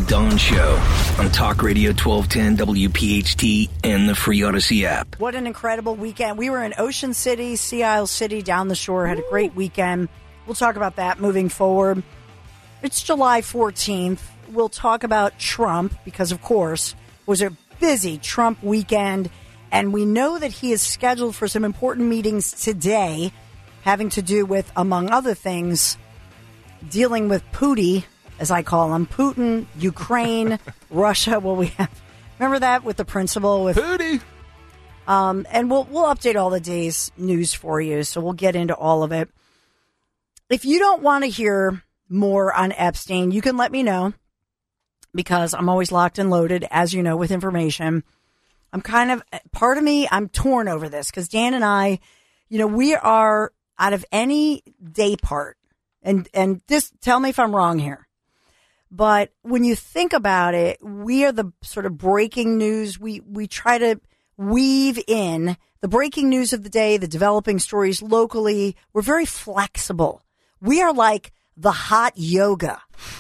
Dawn Show on Talk Radio 1210 WPHT and the free Odyssey app. What an incredible weekend. We were in Ocean City, Sea Isle City, down the shore. Had a great weekend. We'll talk about that moving forward. It's July 14th. We'll talk about Trump because, of course, it was a busy Trump weekend. And we know that he is scheduled for some important meetings today having to do with, among other things, dealing with Putin, as I call him, Putin, Ukraine, Russia. Well, we have, remember that with the principal with Putin. And we'll update all the day's news for you, so we'll get into all of it. If you don't want to hear more on Epstein, you can let me know, because I'm always locked and loaded, as you know, with information. Part of me, I'm torn over this, because Dan and I, we are, out of any day part, and this, tell me if I'm wrong here, but when you think about it, we are the sort of breaking news. We try to weave in the breaking news of the day, the developing stories locally. We're very flexible. We are like the hot yoga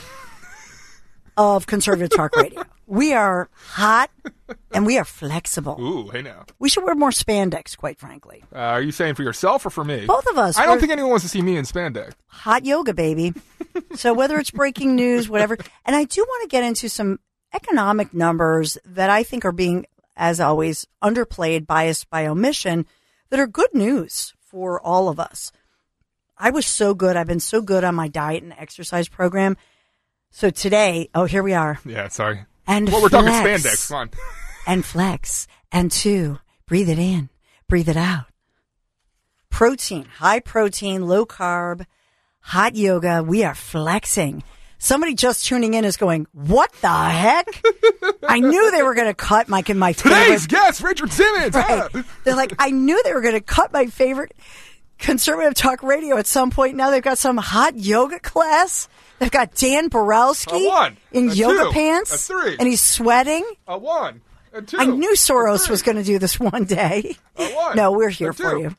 of conservative talk radio. We are hot and we are flexible. Ooh, hey now. We should wear more spandex, quite frankly. Are you saying for yourself or for me? Both of us. I don't think anyone wants to see me in spandex. Hot yoga, baby. So whether it's breaking news, whatever. And I do want to get into some economic numbers that I think are being, as always, underplayed, biased by omission, that are good news for all of us. I was so good. I've been so good on my diet and exercise program. So today, here we are. Yeah, sorry. And we're talking spandex. Come on. And flex. And 2, breathe it in, breathe it out. Protein, high protein, low carb, hot yoga. We are flexing. Somebody just tuning in is going, what the heck? I knew they were going to cut my favorite. Today's guest, Richard Simmons. Right. They're like, I knew they were going to cut my favorite conservative talk radio at some point. Now they've got some hot yoga class. They've got Dan Borowski in yoga pants. That's 3. And he's sweating. 1. And 2. I knew Soros was going to do this one day. 1. No, we're here for you.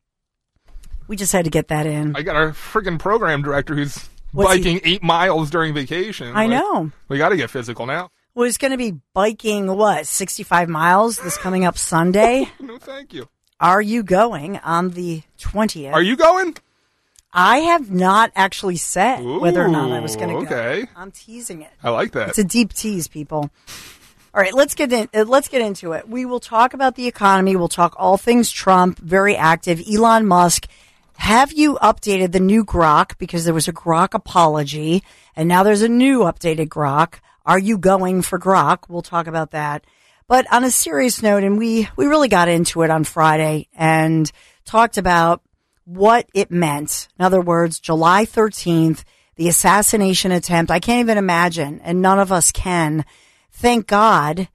We just had to get that in. I got our freaking program director who's biking 8 miles during vacation. I know. We got to get physical now. Well, he's going to be biking, 65 miles this coming up Sunday? No, thank you. Are you going on the 20th? Are you going? I have not actually said whether or not I was going to go. Okay. I'm teasing it. I like that. It's a deep tease, people. All right, let's get into it. We will talk about the economy. We'll talk all things Trump, very active. Elon Musk. Have you updated the new Grok? Because there was a Grok apology, and now there's a new updated Grok. Are you going for Grok? We'll talk about that. But on a serious note, and we really got into it on Friday and talked about what it meant. In other words, July 13th, the assassination attempt. I can't even imagine, and none of us can. Thank God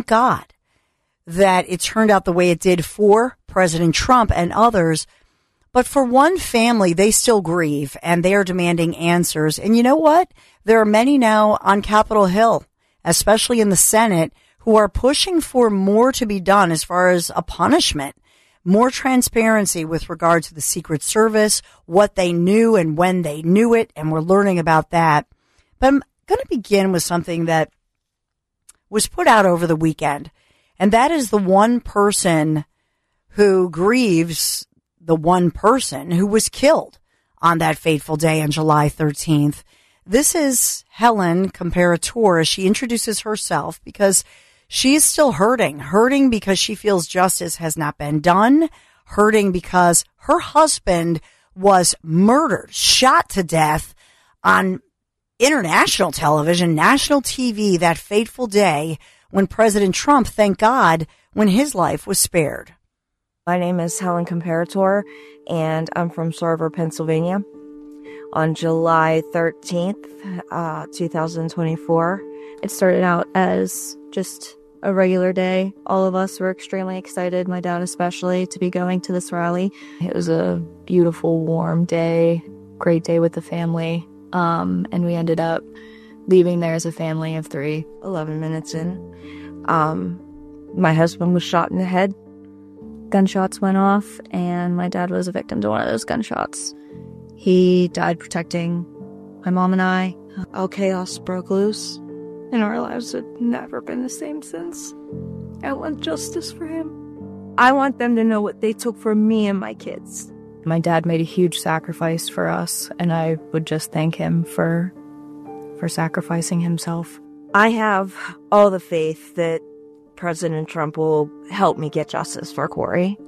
that it turned out the way it did for President Trump and others. But for one family, they still grieve, and they are demanding answers. And you know what? There are many now on Capitol Hill, especially in the Senate, who are pushing for more to be done as far as a punishment. More transparency with regard to the Secret Service, what they knew and when they knew it, and we're learning about that. But I'm going to begin with something that was put out over the weekend, and that is the one person who grieves the one person who was killed on that fateful day on July 13th. This is Helen Comparator. She introduces herself because she is still hurting because she feels justice has not been done, hurting because her husband was murdered, shot to death on international television, national TV, that fateful day when President Trump, thank God, when his life was spared. My name is Helen Comparator, and I'm from Sarver, Pennsylvania. On July 13th, 2024, it started out as just a regular day. All of us were extremely excited, my dad especially, to be going to this rally. It was a beautiful, warm day, great day with the family. And we ended up leaving there as a family of 3, 11 minutes in. My husband was shot in the head. Gunshots went off, and my dad was a victim to one of those gunshots. He died protecting my mom and I. All chaos broke loose. And our lives have never been the same since. I want justice for him. I want them to know what they took from me and my kids. My dad made a huge sacrifice for us, and I would just thank him for sacrificing himself. I have all the faith that President Trump will help me get justice for Corey.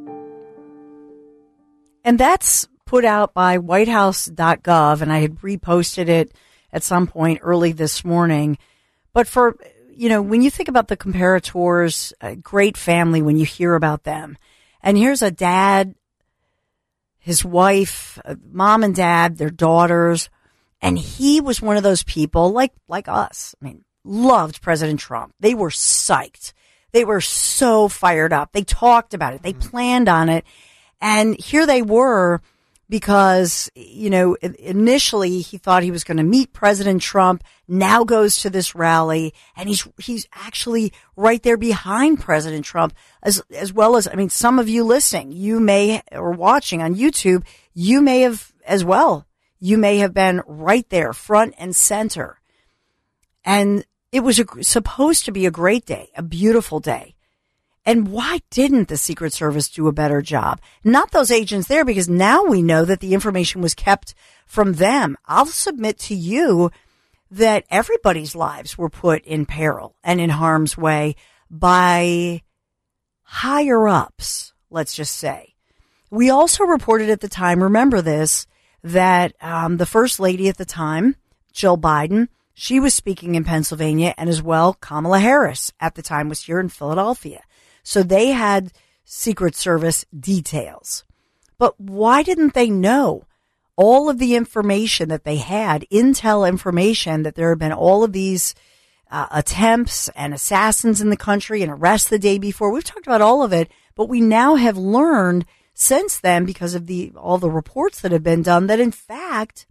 And that's put out by whitehouse.gov, and I had reposted it at some point early this morning. But for, when you think about the comparators, a great family when you hear about them. And here's a dad, his wife, mom and dad, their daughters. And he was one of those people like us. I mean, loved President Trump. They were psyched. They were so fired up. They talked about it. They planned on it. And here they were because, initially he thought he was going to meet President Trump, now goes to this rally, and he's actually right there behind President Trump, as well as, some of you listening, you may, or watching on YouTube, you may have as well. You may have been right there, front and center. And it was supposed to be a great day, a beautiful day. And why didn't the Secret Service do a better job? Not those agents there, because now we know that the information was kept from them. I'll submit to you that everybody's lives were put in peril and in harm's way by higher ups, let's just say. We also reported at the time, remember this, that the first lady at the time, Jill Biden, she was speaking in Pennsylvania, and as well Kamala Harris at the time was here in Philadelphia. So they had Secret Service details. But why didn't they know all of the information that they had, intel information that there had been all of these attempts and assassins in the country and arrests the day before? We've talked about all of it, but we now have learned since then, because of all the reports that have been done, that in fact,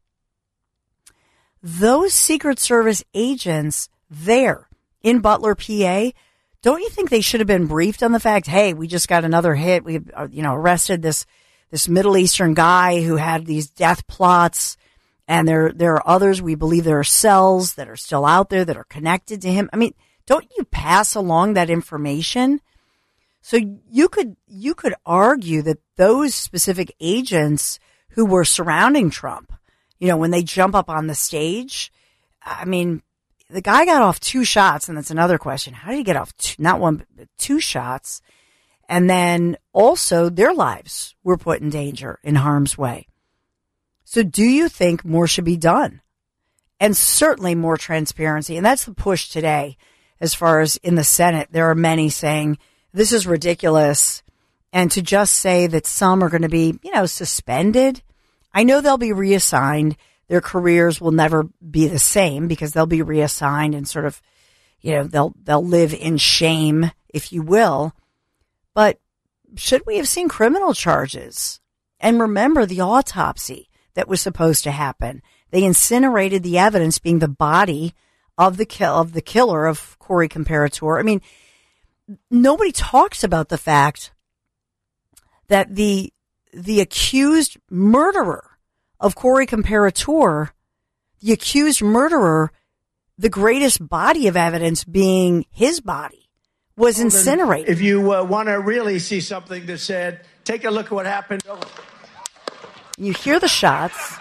those Secret Service agents there in Butler, PA, don't you think they should have been briefed on the fact, hey, we just got another hit. We, arrested this Middle Eastern guy who had these death plots, and there are others. We believe there are cells that are still out there that are connected to him. Don't you pass along that information? So you could argue that those specific agents who were surrounding Trump, when they jump up on the stage, the guy got off 2 shots, and that's another question. How did he get off not 1, but 2 shots? And then also their lives were put in danger, in harm's way. So do you think more should be done? And certainly more transparency. And that's the push today. As far as in the Senate, there are many saying, this is ridiculous. And to just say that some are going to be, suspended. I know they'll be reassigned. Their careers will never be the same because they'll be reassigned and sort of, they'll live in shame, if you will. But should we have seen criminal charges? And remember the autopsy that was supposed to happen. They incinerated the evidence, being the body of the killer of Corey Comparator. Nobody talks about the fact that the accused murderer of Corey Comparator, the accused murderer, the greatest body of evidence being his body, was incinerated. If you want to really see something that said, take a look at what happened. You hear the shots.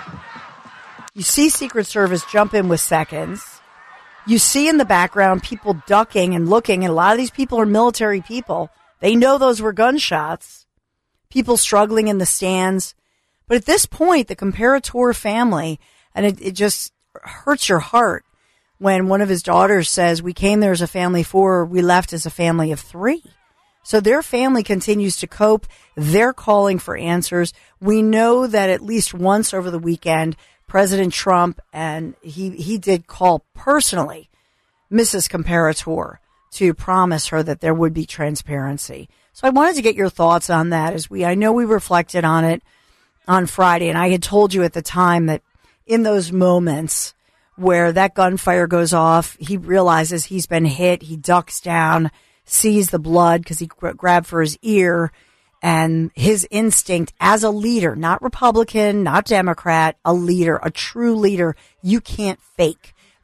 You see Secret Service jump in with seconds. You see in the background people ducking and looking, and a lot of these people are military people. They know those were gunshots. People struggling in the stands. But at this point, the Comparator family, and it just hurts your heart when one of his daughters says, we came there as a family of 4, we left as a family of 3. So their family continues to cope. They're calling for answers. We know that at least once over the weekend, President Trump, and he did call personally Mrs. Comparator to promise her that there would be transparency. So I wanted to get your thoughts on that I know we reflected on it on Friday, and I had told you at the time that in those moments where that gunfire goes off, he realizes he's been hit, he ducks down, sees the blood because he grabbed for his ear, and his instinct as a leader, not Republican, not Democrat, a leader, a true leader, you can't fake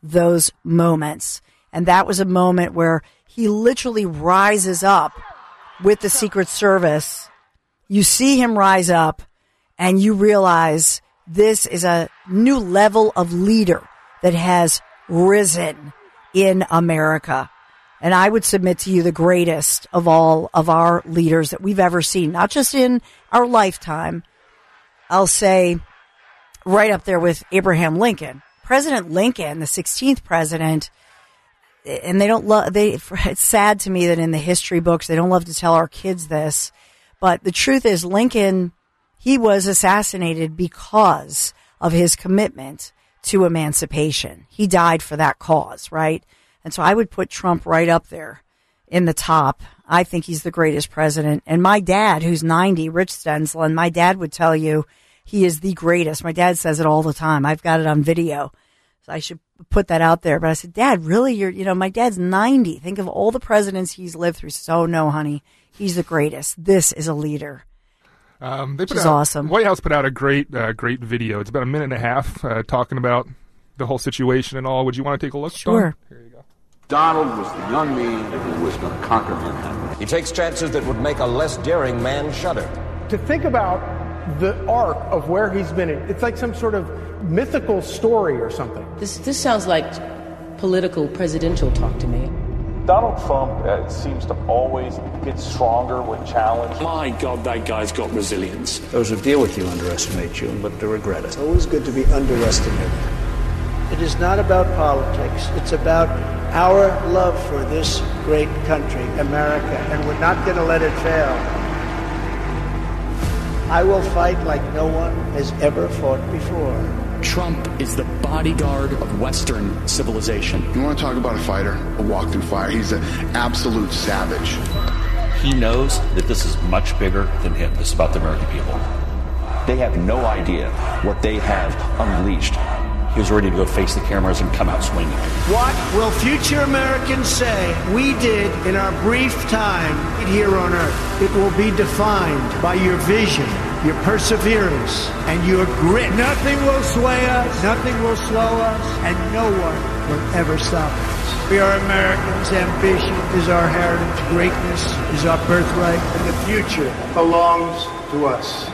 those moments. And that was a moment where he literally rises up with the Secret Service. You see him rise up and you realize this is a new level of leader that has risen in America. And I would submit to you the greatest of all of our leaders that we've ever seen, not just in our lifetime. I'll say right up there with Abraham Lincoln. President Lincoln, the 16th president, and they don't love, it's sad to me that in the history books, they don't love to tell our kids this, but the truth is Lincoln, he was assassinated because of his commitment to emancipation. He died for that cause, right? And so I would put Trump right up there in the top. I think he's the greatest president. And my dad, who's 90, Rich Stensland, my dad would tell you he is the greatest. My dad says it all the time. I've got it on video. So I should put that out there. But I said, Dad, really? My dad's 90. Think of all the presidents he's lived through. So no, honey, he's the greatest. This is a leader. Which is awesome. White House put out a great video. It's about a minute and a half talking about the whole situation and all. Would you want to take a look? Sure. Don? Here you go. Donald was the young man who was going to conquer Manhattan. He takes chances that would make a less daring man shudder. To think about the arc of where he's been in, it's like some sort of mythical story or something. This sounds like political presidential talk to me. Donald Trump seems to always get stronger when challenged. My God, that guy's got resilience. Those who deal with you underestimate you and live to regret it. It's always good to be underestimated. It is not about politics. It's about our love for this great country, America, and we're not going to let it fail. I will fight like no one has ever fought before. Trump is the bodyguard of Western civilization. You want to talk about a fighter, a walk through fire? He's an absolute savage. He knows that this is much bigger than him. This is about the American people. They have no idea what they have unleashed. He was ready to go face the cameras and come out swinging. What will future Americans say we did in our brief time here on Earth? It will be defined by your vision, your perseverance, and your grit. Nothing will sway us, nothing will slow us, and no one will ever stop us. We are Americans. Ambition is our heritage. Greatness is our birthright. And the future belongs to us.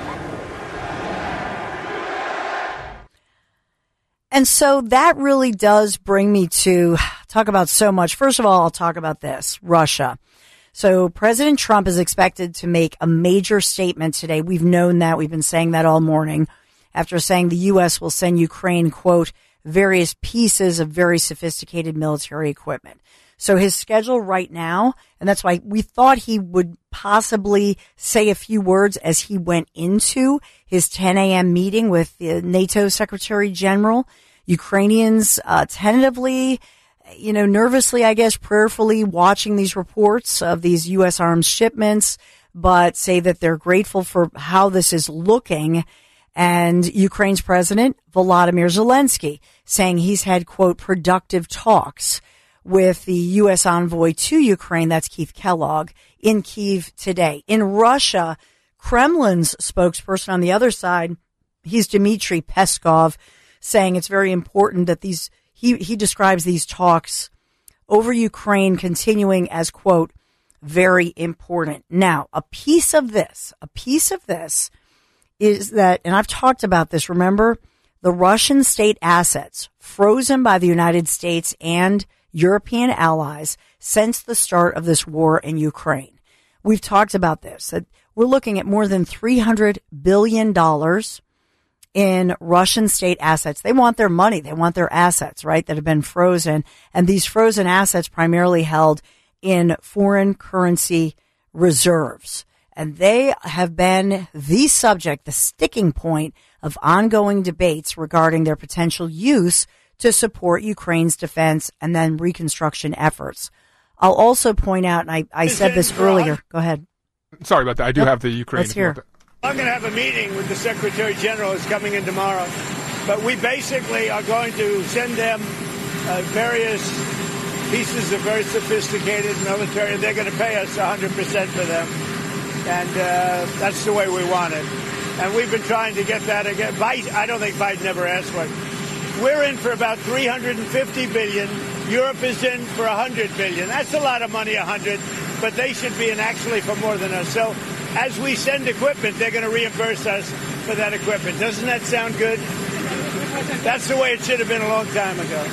And so that really does bring me to talk about so much. First of all, I'll talk about this, Russia. So President Trump is expected to make a major statement today. We've known that. We've been saying that all morning after saying the U.S. will send Ukraine, quote, various pieces of very sophisticated military equipment. So his schedule right now, and that's why we thought he would possibly say a few words as he went into his 10 a.m. meeting with the NATO Secretary General. Ukrainians tentatively, nervously, I guess, prayerfully watching these reports of these U.S. arms shipments, but say that they're grateful for how this is looking. And Ukraine's president, Volodymyr Zelensky, saying he's had, quote, productive talks with the U.S. envoy to Ukraine, that's Keith Kellogg, in Kyiv today. In Russia, Kremlin's spokesperson on the other side, he's Dmitry Peskov, saying it's very important that he describes these talks over Ukraine continuing as, quote, very important. Now, a piece of this is that, and I've talked about this, remember, the Russian state assets frozen by the United States and European allies since the start of this war in Ukraine. We've talked about this, that we're looking at more than $300 billion in Russian state assets. They want their money. They want their assets, right, that have been frozen. And these frozen assets primarily held in foreign currency reserves. And they have been the subject, the sticking point of ongoing debates regarding their potential use to support Ukraine's defense and then reconstruction efforts. I'll also point out, and I said this earlier. Go ahead. Sorry about that. I do have the Ukraine. Let's hear. I'm going to have a meeting with the Secretary General who's coming in tomorrow. But we basically are going to send them various pieces of very sophisticated military. They're going to pay us 100% for them. And that's the way we want it. And we've been trying to get that again. I don't think Biden ever asked for it. We're in for about $350 billion. Europe is in for $100 billion. That's a lot of money, 100, but they should be in actually for more than us. So as we send equipment, they're going to reimburse us for that equipment. Doesn't that sound good? That's the way it should have been a long time ago.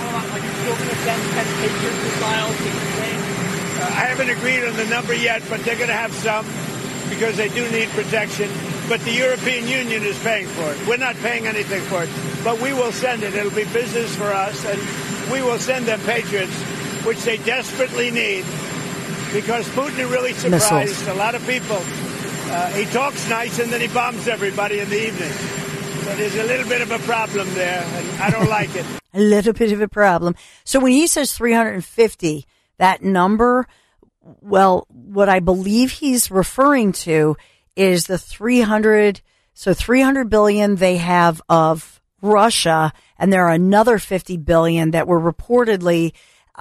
I haven't agreed on the number yet, but they're going to have some because they do need protection. But the European Union is paying for it. We're not paying anything for it, but we will send it. It'll be business for us, and we will send them Patriots, which they desperately need, because Putin really surprised missiles. A lot of people. He talks nice, and then he bombs everybody in the evening. So there's a little bit of a problem there, and I don't like it. A little bit of a problem. So when he says 350, that number, well, what I believe he's referring to is the 300 billion they have of Russia, and there are another 50 billion that were reportedly,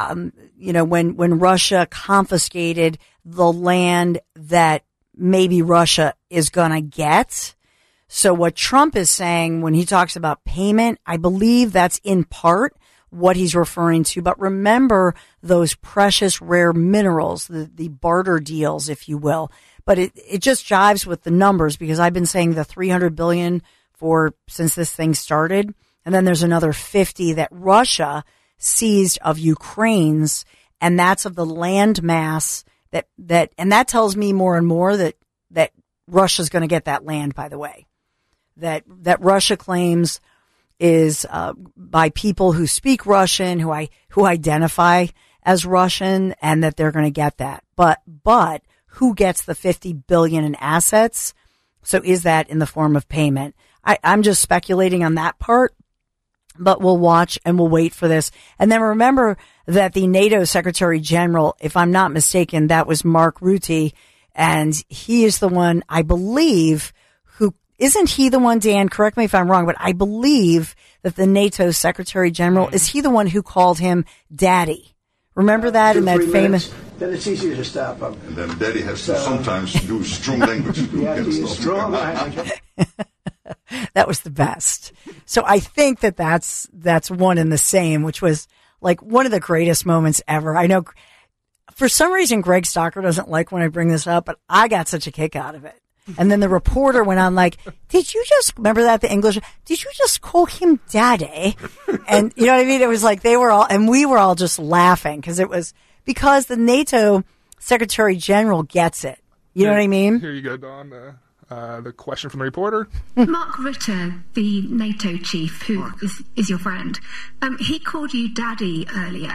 when Russia confiscated the land that maybe Russia is going to get. So what Trump is saying when he talks about payment, I believe that's in part what he's referring to. But remember those precious rare minerals, the barter deals, if you will. But it just jives with the numbers, because I've been saying the 300 billion since this thing started. And then there's another 50 that Russia seized of Ukraine's, and that's of the land mass and that tells me more and more that Russia's going to get that land, by the way, that Russia claims is, by people who speak Russian, who identify as Russian, and that they're going to get that. But who gets the 50 billion in assets? So is that in the form of payment? I'm just speculating on that part, but we'll watch and we'll wait for this. And then remember that the NATO Secretary General, if I'm not mistaken, that was Mark Rutte, and he is the one, I believe, isn't he the one, Dan, correct me if I'm wrong, but I believe that the NATO Secretary General, is he the one who called him Daddy? Remember that in that famous... Then it's easier to stop him. And then Daddy has to sometimes do strong language. Strong language. That was the best. So I think that's one and the same, which was like one of the greatest moments ever. I know for some reason Greg Stocker doesn't like when I bring this up, but I got such a kick out of it. And then the reporter went on like, did you just, remember that, the English, did you just call him Daddy? And you know what I mean? It was like we were all just laughing because the NATO Secretary General gets it. You know what I mean? Here you go, Dawn. The question from the reporter. Mark Rutte, the NATO chief, who is your friend, he called you Daddy earlier.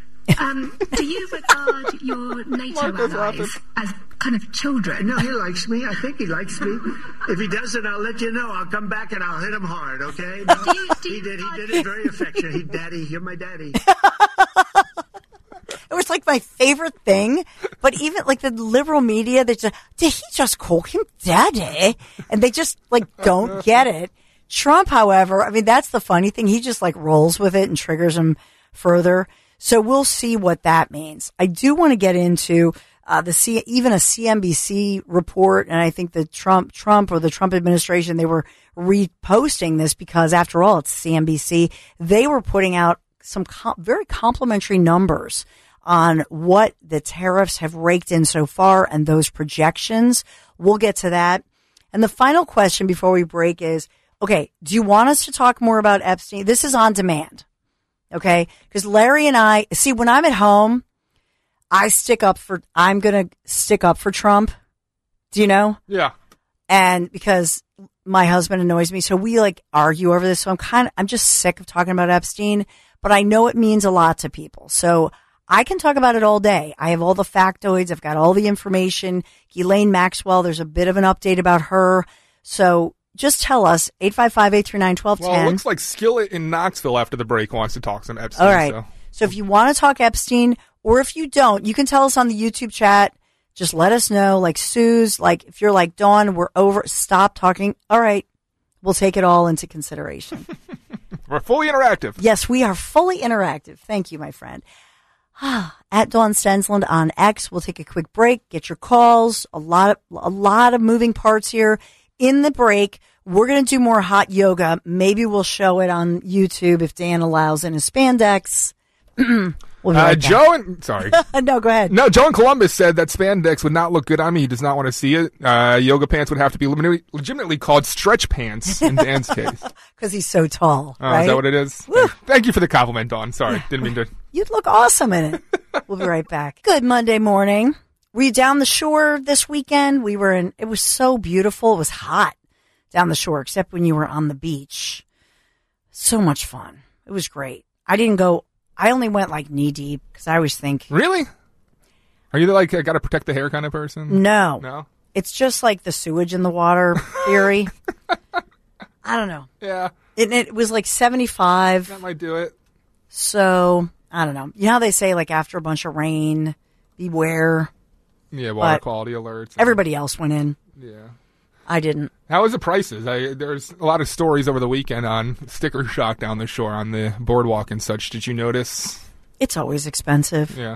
Do you regard your NATO allies as kind of children? No, he likes me. I think he likes me. If he doesn't, I'll let you know. I'll come back and I'll hit him hard, okay? No, he did it very affectionate. Daddy, you're my daddy. It was like my favorite thing, but even like the liberal media, they just, did he just call him Daddy? And they just like don't get it. Trump, however, I mean, that's the funny thing. He just like rolls with it and triggers him further. So we'll see what that means. I do want to get into even a CNBC report, and I think the Trump or the Trump administration, they were reposting this because after all, it's CNBC. They were putting out some very complimentary numbers on what the tariffs have raked in so far and those projections. We'll get to that. And the final question before we break is, okay, do you want us to talk more about Epstein? This is on demand. Okay. Because Larry and I, see, when I'm at home, I'm going to stick up for Trump. Do you know? Yeah. And because my husband annoys me, so we like argue over this. So I'm just sick of talking about Epstein, but I know it means a lot to people. So I can talk about it all day. I have all the factoids. I've got all the information. Ghislaine Maxwell, there's a bit of an update about her. So just tell us, 855-839-1210. Well, it looks like Skillet in Knoxville after the break wants to talk some Epstein. All right. So if you want to talk Epstein, or if you don't, you can tell us on the YouTube chat. Just let us know. Like Sue's, like if you're like, Dawn, we're over, stop talking. All right. We'll take it all into consideration. We're fully interactive. Yes, we are fully interactive. Thank you, my friend. At Dawn Stensland on X. We'll take a quick break. Get your calls. A lot of moving parts here. In the break, We're going to do more hot yoga. Maybe we'll show it on YouTube if Dan allows in his spandex. We'll be right Joe and sorry. No, go ahead. No, Joe in Columbus said that spandex would not look good on me. He does not want to see it. Yoga pants would have to be legitimately called stretch pants in Dan's case. Because he's so tall. Right? Is that what it is? Thank you for the compliment, Dawn. Sorry, didn't mean to. You'd look awesome in it. We'll be right back. Good Monday morning. Were you down the shore this weekend? It was so beautiful. It was hot down the shore, except when you were on the beach. So much fun. It was great. I only went like knee deep because I always think. Really? Are you like got to protect the hair kind of person? No. No? It's just like the sewage in the water theory. I don't know. Yeah. It was like 75. That might do it. So, I don't know. You know how they say like after a bunch of rain, beware? Yeah, water quality alerts. Everybody else went in. Yeah. I didn't. How was the prices? There's a lot of stories over the weekend on sticker shock down the shore on the boardwalk and such. Did you notice? It's always expensive. Yeah.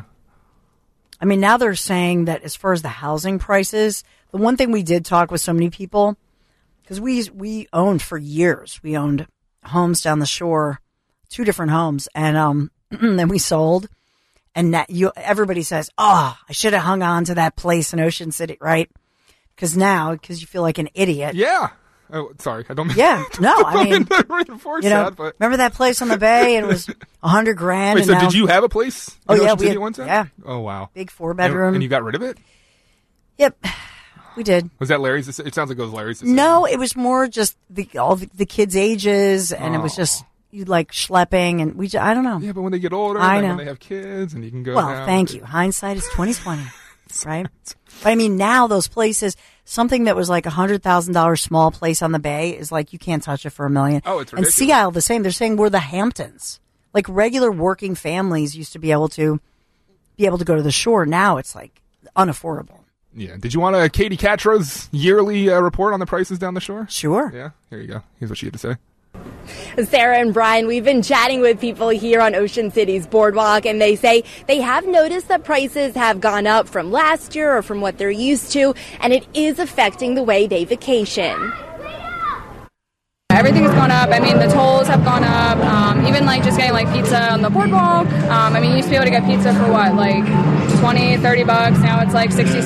I mean, now they're saying that as far as the housing prices, the one thing we did talk with so many people, because we owned for years. We owned homes down the shore, 2 different homes, and then we sold. And everybody says, "Oh, I should have hung on to that place in Ocean City," right? Because you feel like an idiot. Yeah. Oh, sorry. I don't mean I mean, reinforce that, but. Remember that place on the bay? And it was $100,000. Wait, so did you have a place in Ocean City one time? Yeah. Oh, wow. Big 4-bedroom. And you got rid of it? Yep. We did. Was that Larry's? It sounds like it was Larry's decision. No, it was more just all the kids' ages, and it was just you like schlepping, and I don't know. Yeah, but when they get older, when they have kids, and you can go. Well, thank you. Hindsight is 20/20, right? But I mean, now those places, something that was like $100,000 small place on the bay is like you can't touch it for $1 million. Oh, it's ridiculous. And Sea Isle the same. They're saying we're the Hamptons. Like regular working families used to be able to go to the shore. Now it's like unaffordable. Yeah. Did you want Katie Catro's yearly report on the prices down the shore? Sure. Yeah. Here you go. Here's what she had to say. Sarah and Brian, we've been chatting with people here on Ocean City's boardwalk, and they say they have noticed that prices have gone up from last year or from what they're used to, and it is affecting the way they vacation. Everything's gone up. I mean, the tolls have gone up. Even like just getting like pizza on the boardwalk. I mean, you used to be able to get pizza for what, like $20, $30. Now it's like $60,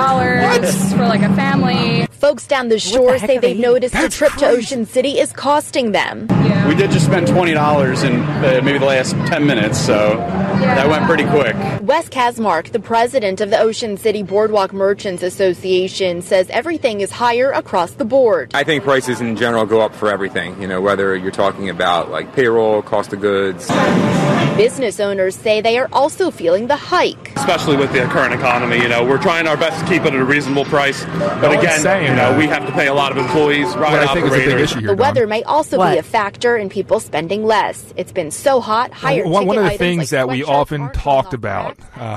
$70 for like a family. Folks down the shore say they've noticed the trip to Ocean City is costing them. Yeah. We did just spend $20 in maybe the last 10 minutes, so that went pretty quick. Wes Kasmark, the president of the Ocean City Boardwalk Merchants Association, says everything is higher across the board. I think prices in general go up for everything, whether you're talking about like payroll, cost of goods. Business owners say they are also feeling the hike. Especially with the current economy, we're trying our best to keep it at a reasonable price. But again, we have to pay a lot of employees, ride operators. The weather may also be a factor in people spending less. It's been so hot, higher ticket items. One of the things that we often talked about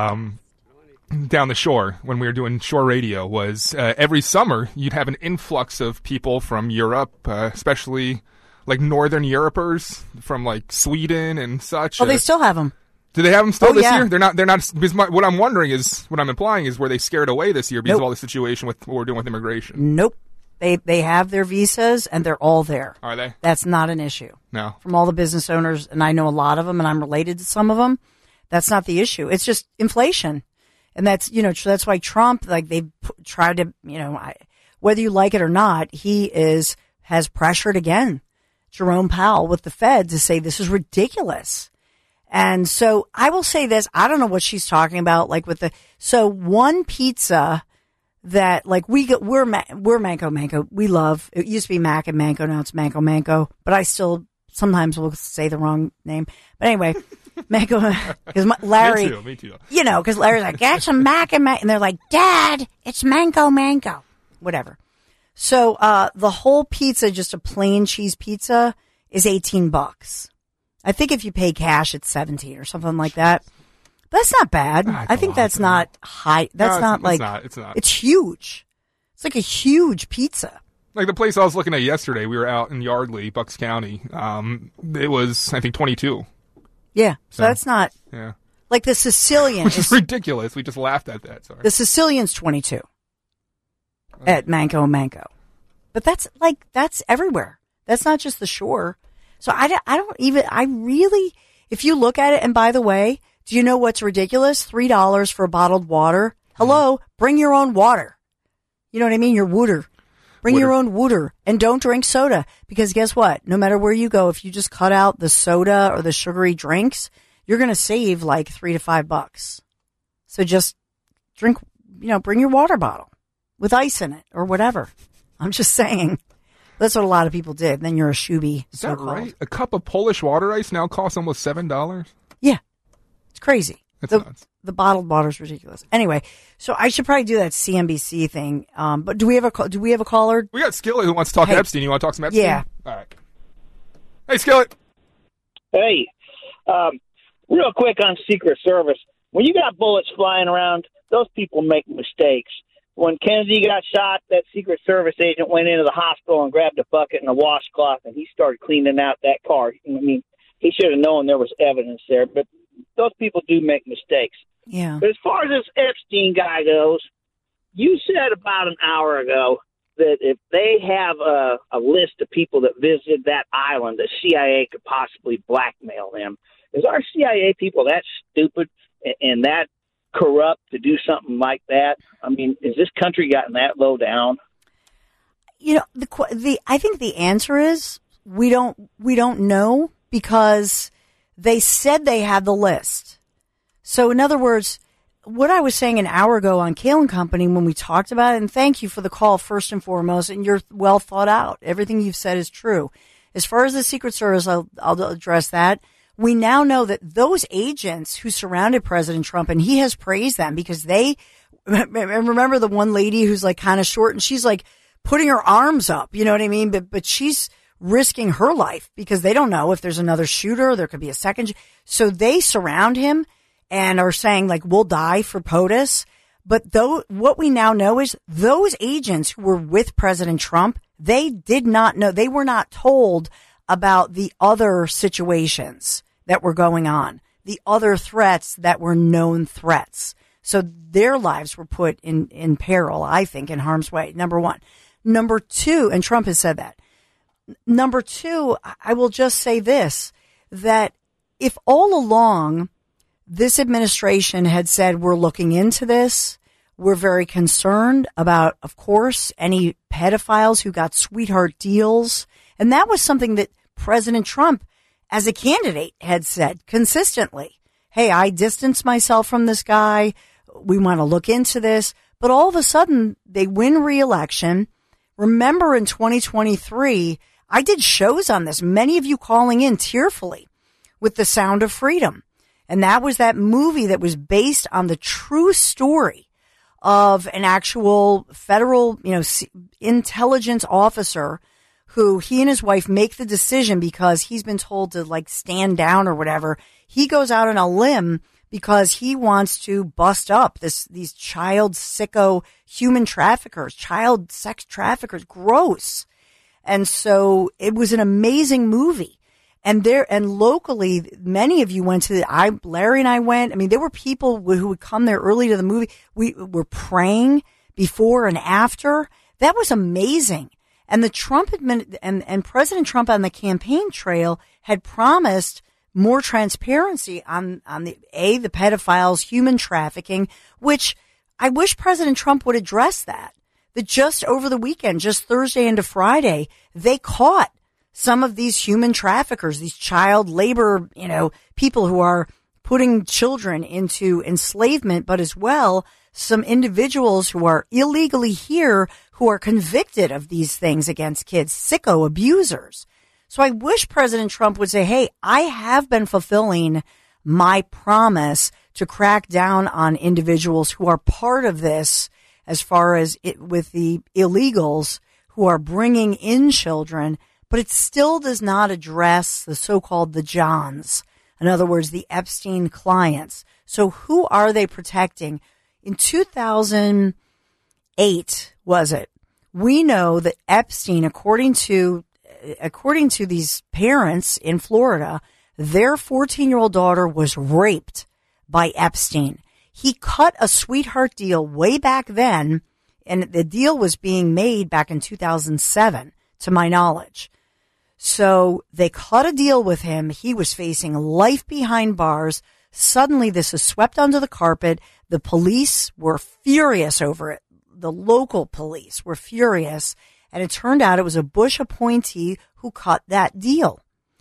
down the shore when we were doing shore radio was every summer you'd have an influx of people from Europe, especially like Northern Europers from like Sweden and such. Oh, they still have them. Do they have them still this year? They're not. Because what I'm wondering is, what I'm implying is, were they scared away this year because of all the situation with what we're doing with immigration? Nope. They have their visas and they're all there. Are they? That's not an issue. No. From all the business owners, and I know a lot of them, and I'm related to some of them. That's not the issue. It's just inflation, and that's that's why Trump, like they tried to whether you like it or not, he has pressured again Jerome Powell with the Fed to say this is ridiculous. And so I will say this, I don't know what she's talking about, like so one pizza that like we're Manco Manco. We love, it used to be Mac and Manco, now it's Manco Manco, but I still sometimes will say the wrong name. But anyway, Manco, because Larry, me too. Because Larry's like, get some Mac and Manco, and they're like, Dad, it's Manco Manco, whatever. So, the whole pizza, just a plain cheese pizza, is $18. I think if you pay cash, it's $17 or something like that. But that's not bad. I think that's not high. That's not like, it's not. It's huge. It's like a huge pizza. Like the place I was looking at yesterday, we were out in Yardley, Bucks County. It was, I think, 22. Yeah. So that's not. Yeah. Like the Sicilian. Which is ridiculous. We just laughed at that. Sorry. The Sicilian's 22 at Manco Manco. But that's everywhere. That's not just the shore. So if you look at it, and by the way, do you know what's ridiculous? $3 for bottled water. Hello, bring your own water. You know what I mean? Your water. Bring your own water, and don't drink soda, because guess what? No matter where you go, if you just cut out the soda or the sugary drinks, you're going to save like $3 to $5. So just drink, bring your water bottle with ice in it or whatever. I'm just saying. That's what a lot of people did. Then you're a shooby. Is that right? A cup of Polish water ice now costs almost $7? Yeah. It's crazy. That's nuts. The bottled water is ridiculous. Anyway, so I should probably do that CNBC thing. But do we have a caller? We got Skillet who wants to talk to Epstein. You want to talk some Epstein? Yeah. All right. Hey, Skillet. Hey, real quick on Secret Service. When you got bullets flying around, those people make mistakes. When Kennedy got shot, that Secret Service agent went into the hospital and grabbed a bucket and a washcloth, and he started cleaning out that car. I mean, he should have known there was evidence there, but those people do make mistakes. Yeah. But as far as this Epstein guy goes, you said about an hour ago that if they have a list of people that visited that island, the CIA could possibly blackmail them. Is our CIA people that stupid and that corrupt to do something like that? I mean, has this country gotten that low down? I think the answer is we don't know, because they said they had the list. So in other words, what I was saying an hour ago on Kale and Company when we talked about it, and thank you for the call first and foremost, and you're well thought out. Everything you've said is true. As far as the Secret Service, I'll address that. We now know that those agents who surrounded President Trump, and he has praised them because they, remember the one lady who's like kind of short and she's like putting her arms up, you know what I mean? But she's risking her life because they don't know if there's another shooter, there could be a second. So they surround him and are saying like, we'll die for POTUS. But what we now know is those agents who were with President Trump, they did not know, they were not told about the other situations that were going on, the other threats that were known threats. So their lives were put in peril, I think, in harm's way, number one. Number two, and Trump has said that. Number two, I will just say this, that if all along this administration had said, we're looking into this, we're very concerned about, of course, any pedophiles who got sweetheart deals. And that was something that President Trump, as a candidate, had said consistently. Hey, I distance myself from this guy. We want to look into this. But all of a sudden, they win re-election. Remember in 2023, I did shows on this, many of you calling in tearfully with The Sound of Freedom. And that was that movie that was based on the true story of an actual federal, intelligence officer who he and his wife make the decision because he's been told to like stand down or whatever. He goes out on a limb because he wants to bust up these child sicko human traffickers, child sex traffickers. Gross. And so it was an amazing movie. And locally, many of you went to Larry and I went. I mean, there were people who would come there early to the movie. We were praying before and after. That was amazing. And the Trump and President Trump on the campaign trail had promised more transparency on the pedophiles, human trafficking, which I wish President Trump would address that. That just over the weekend, just Thursday into Friday, they caught some of these human traffickers, these child labor, people who are putting children into enslavement, but as well, some individuals who are illegally here who are convicted of these things against kids, sicko abusers. So I wish President Trump would say, hey, I have been fulfilling my promise to crack down on individuals who are part of this as far as with the illegals who are bringing in children, but it still does not address the so-called the Johns. In other words, the Epstein clients. So who are they protecting? In 2008, was it? We know that Epstein, according to these parents in Florida, their 14-year-old daughter was raped by Epstein. He cut a sweetheart deal way back then and the deal was being made back in 2007, to my knowledge. So they cut a deal with him. He was facing life behind bars. Suddenly this is swept under the carpet. The police were furious over it. The local police were furious. And it turned out it was a Bush appointee who cut that deal.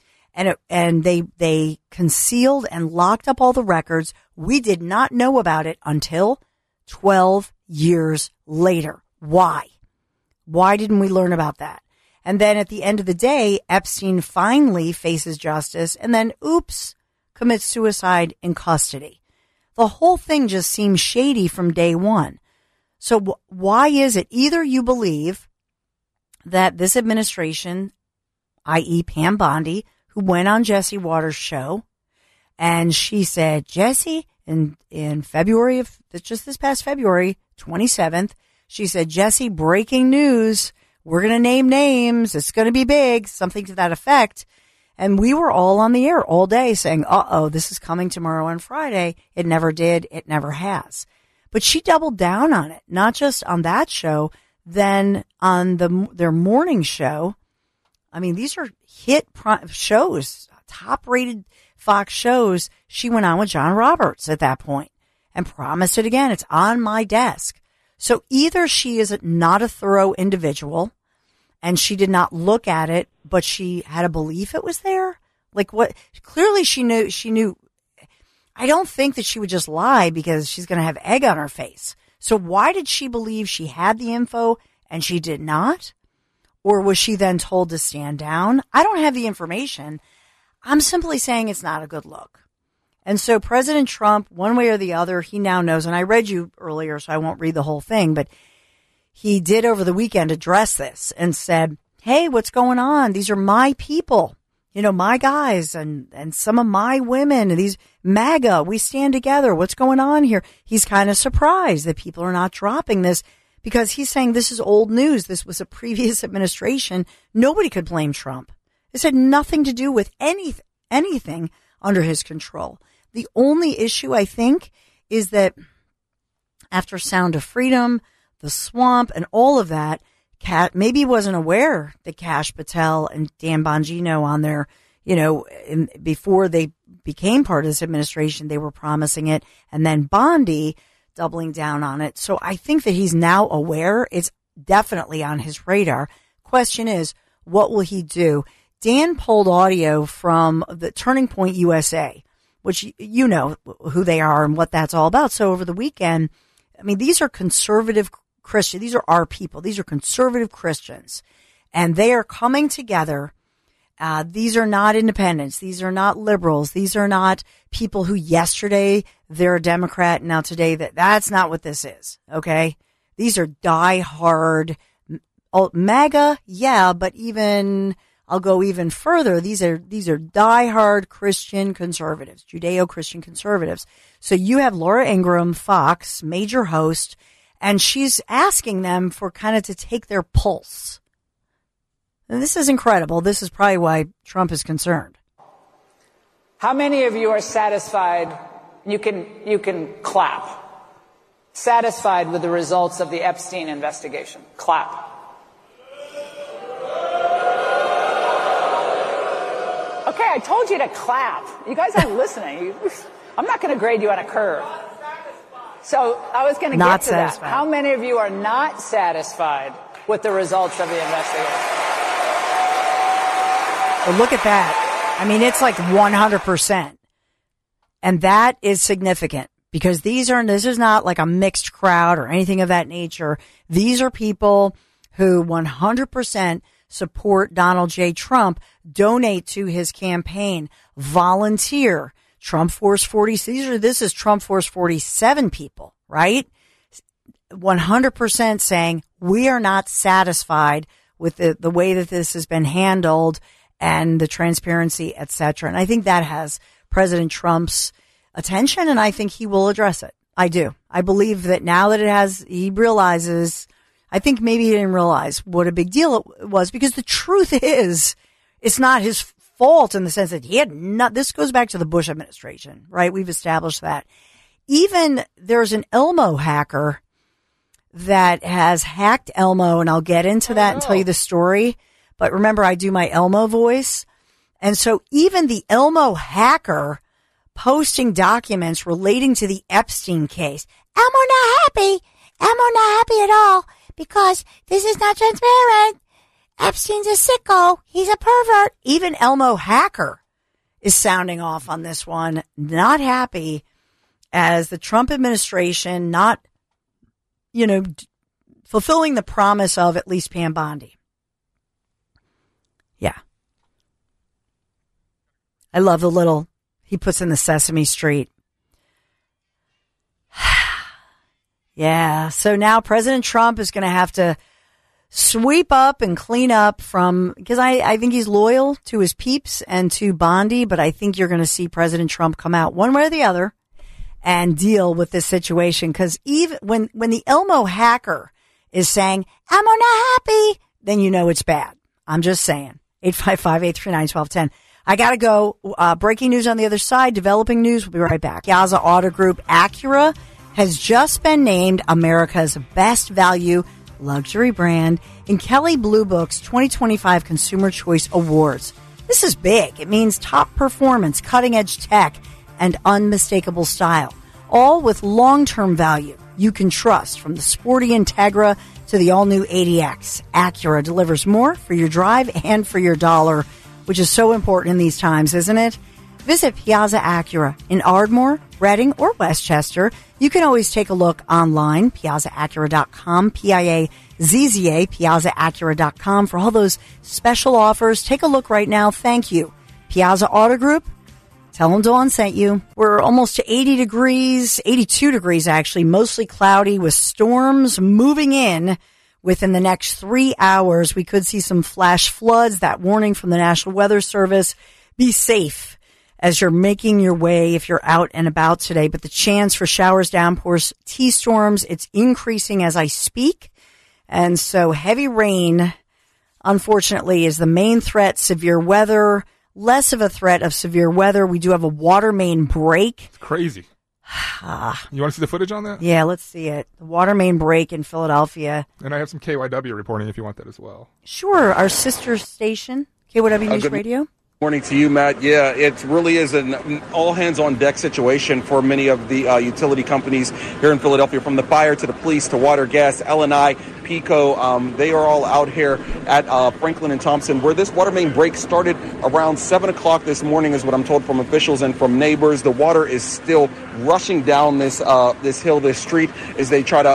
And they concealed and locked up all the records. We did not know about it until 12 years later. Why? Why didn't we learn about that? And then at the end of the day, Epstein finally faces justice and then, oops, commits suicide in custody. The whole thing just seems shady from day one. So why is it either you believe that this administration, i.e. Pam Bondi, who went on Jesse Waters' show, and she said, Jesse, in February of just this past February 27th, she said, Jesse, breaking news. We're going to name names. It's going to be big, something to that effect. And we were all on the air all day saying, this is coming tomorrow on Friday. It never did. It never has. But she doubled down on it, not just on that show, then on their morning show. I mean, these are hit shows, top-rated Fox shows. She went on with John Roberts at that point and promised it again. It's on my desk. So either she is not a thorough individual and she did not look at it, but she had a belief it was there. Like what? Clearly she knew. I don't think that she would just lie because she's going to have egg on her face. So why did she believe she had the info and she did not? Or was she then told to stand down? I don't have the information. I'm simply saying it's not a good look. And so President Trump, one way or the other, he now knows, and I read you earlier, so I won't read the whole thing, but he did over the weekend address this and said, hey, what's going on? These are my people, my guys and some of my women and these MAGA. We stand together. What's going on here? He's kind of surprised that people are not dropping this because he's saying this is old news. This was a previous administration. Nobody could blame Trump. This had nothing to do with anything under his control. The only issue, I think, is that after Sound of Freedom, The Swamp, and all of that, maybe he wasn't aware that Kash Patel and Dan Bongino on there, before they became part of this administration, they were promising it, and then Bondi doubling down on it. So I think that he's now aware. It's definitely on his radar. Question is, what will he do? Dan pulled audio from the Turning Point USA, which you know who they are and what that's all about. So over the weekend, I mean, these are conservative Christians. These are our people. These are conservative Christians. And they are coming together. These are not independents. These are not liberals. These are not people who yesterday they're a Democrat. Now today that's not what this is. Okay. These are diehard MAGA. Yeah. But I'll go even further. These are diehard Christian conservatives, Judeo-Christian conservatives. So you have Laura Ingraham, Fox, major host, and she's asking them for kind of to take their pulse. And this is incredible. This is probably why Trump is concerned. How many of you are satisfied? You can clap. Satisfied with the results of the Epstein investigation? Clap. Okay, I told you to clap. You guys aren't listening. I'm not going to grade you on a curve. So I was going to get to that. How many of you are not satisfied with the results of the investigation? Well, look at that. I mean, it's like 100%. And that is significant because this is not like a mixed crowd or anything of that nature. These are people who 100% support Donald J. Trump, donate to his campaign, volunteer. Trump Force 40. This is Trump Force 47 people, right? 100% saying we are not satisfied with the way that this has been handled and the transparency, etc. And I think that has President Trump's attention, and I think he will address it. I do. I believe that now that he realizes. I think maybe he didn't realize what a big deal it was because the truth is, it's not his fault in the sense that he had this goes back to the Bush administration, right? We've established that. Even there's an Elmo hacker that has hacked Elmo, and I'll get into that and tell you the story. But remember, I do my Elmo voice. And so even the Elmo hacker posting documents relating to the Epstein case. Elmo not happy. Elmo not happy at all because this is not transparent. Epstein's a sicko. He's a pervert. Even Elmo hacker is sounding off on this one. Not happy as the Trump administration not, fulfilling the promise of at least Pam Bondi. Yeah. I love the little he puts in the Sesame Street. Yeah. So now President Trump is going to have to sweep up and clean up because I think he's loyal to his peeps and to Bondi, but I think you're going to see President Trump come out one way or the other and deal with this situation. Because even when the Elmo hacker is saying, Elmo not happy, then you know it's bad. I'm just saying. 855-839-1210. I got to go. Breaking news on the other side. Developing news. We'll be right back. Piazza Auto Group Acura has just been named America's best value luxury brand in Kelley Blue Book's 2025 Consumer Choice Awards. This is big. It means top performance, cutting-edge tech, and unmistakable style, all with long-term value you can trust. From the sporty Integra to the all-new ADX, Acura delivers more for your drive and for your dollar, which is so important in these times, isn't it? Visit Piazza Acura in Ardmore, Reading, or Westchester. You can always take a look online, piazzaacura.com, Piazza, piazzaacura.com for all those special offers. Take a look right now. Thank you. Piazza Auto Group. Tell them Dawn sent you. We're almost to 80 degrees, 82 degrees actually, mostly cloudy with storms moving in within the next 3 hours. We could see some flash floods, that warning from the National Weather Service. Be safe as you're making your way if you're out and about today. But the chance for showers, downpours, T-storms, it's increasing as I speak. And so heavy rain, unfortunately, is the main threat. Severe weather, less of a threat of severe weather. We do have a water main break. It's crazy. You want to see the footage on that? Yeah, let's see it. The water main break in Philadelphia. And I have some KYW reporting if you want that as well. Sure. Our sister station, KYW News Radio. Morning to you, Matt. Yeah, it really is an all-hands-on-deck situation for many of the utility companies here in Philadelphia, from the fire to the police to water, gas, L&I, PECO. They are all out here at Franklin and Thompson, where this water main break started around 7 o'clock this morning, is what I'm told from officials and from neighbors. The water is still rushing down this hill, this street, as they try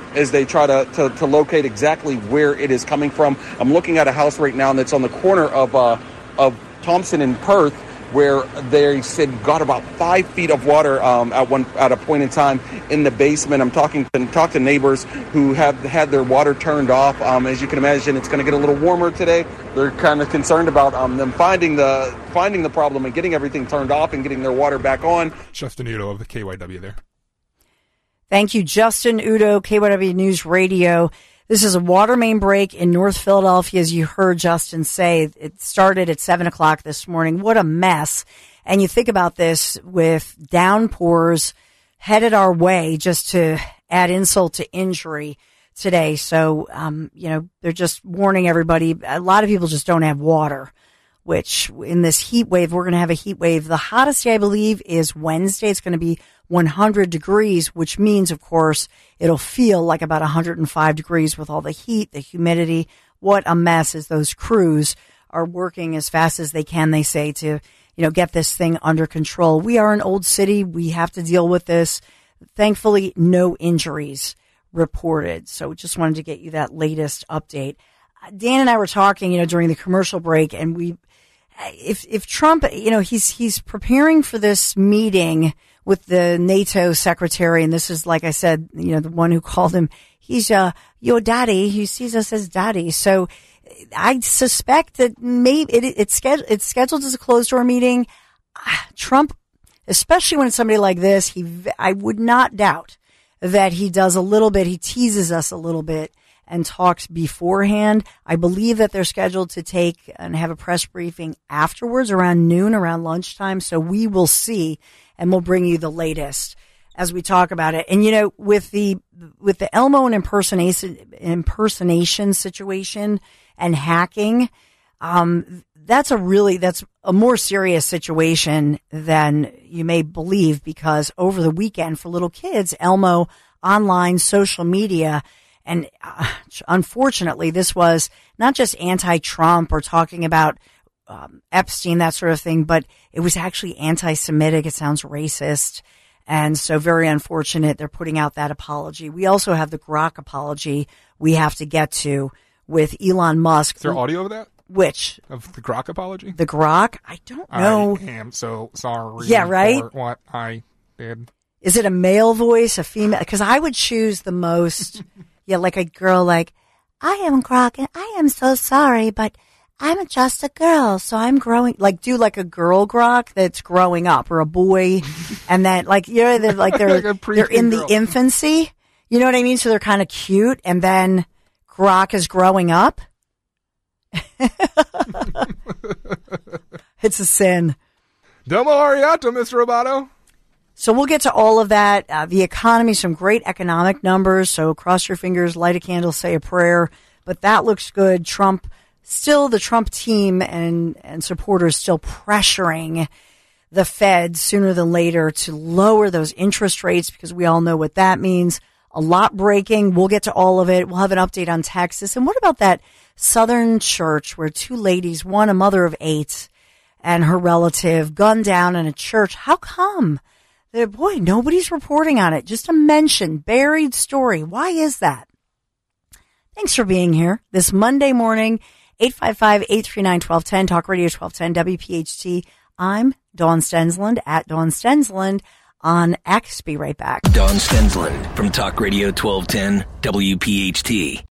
to locate exactly where it is coming from. I'm looking at a house right now that's on the corner of Thompson and Perth, where they said got about 5 feet of water at a point in time in the basement. I'm talking to neighbors who have had their water turned off. As you can imagine, it's going to get a little warmer today. They're kind of concerned about them finding the problem and getting everything turned off and getting their water back on. Justin Udo of the KYW there. Thank you, Justin Udo, KYW News Radio. This is a water main break in North Philadelphia, as you heard Justin say. It started at 7 o'clock this morning. What a mess. And you think about this with downpours headed our way, just to add insult to injury today. So, they're just warning everybody. A lot of people just don't have water, which in this heat wave, we're going to have a heat wave. The hottest day, I believe, is Wednesday. It's going to be 100 degrees, which means, of course, it'll feel like about 105 degrees with all the heat, the humidity. What a mess as those crews are working as fast as they can, they say, to, get this thing under control. We are an old city. We have to deal with this. Thankfully, no injuries reported. So just wanted to get you that latest update. Dan and I were talking, during the commercial break, and if Trump, he's preparing for this meeting with the NATO secretary, and this is, like I said, the one who called him, he's your daddy. He sees us as daddy. So I suspect that maybe it's scheduled as a closed door meeting. Trump, especially when it's somebody like this, I would not doubt that he does a little bit. He teases us a little bit and talks beforehand. I believe that they're scheduled to take and have a press briefing afterwards around noon, around lunchtime. So we will see, and we'll bring you the latest as we talk about it. And, with the Elmo and impersonation situation and hacking, that's a more serious situation than you may believe, because over the weekend for little kids, Elmo online social media, and unfortunately this was not just anti-Trump or talking about Epstein, that sort of thing, but it was actually anti-Semitic. It sounds racist. And so very unfortunate they're putting out that apology. We also have the Grok apology we have to get to with Elon Musk. Is there audio of that? Which? Of the Grok apology? The Grok? I don't know. I am so sorry. Yeah, right? For what I did. Is it a male voice, a female? Because I would choose the most, like a girl like, I am Grok and I am so sorry, but I'm just a girl, so I'm growing. Like, do like a girl Grok that's growing up, or a boy, and then they're they're in the infancy. You know what I mean? So they're kind of cute, and then Grok is growing up. It's a sin. Domo arigato, Mr. Roboto. So we'll get to all of that. The economy, some great economic numbers. So cross your fingers, light a candle, say a prayer. But that looks good. The Trump team and supporters still pressuring the Fed sooner than later to lower those interest rates, because we all know what that means. A lot breaking. We'll get to all of it. We'll have an update on Texas. And what about that Southern church where two ladies, one a mother of 8 and her relative, gunned down in a church? How come? Boy, nobody's reporting on it. Just a mention, buried story. Why is that? Thanks for being here this Monday morning, 855-839-1210, Talk Radio 1210, WPHT. I'm Dawn Stensland at Dawn Stensland on X. Be right back. Dawn Stensland from Talk Radio 1210, WPHT.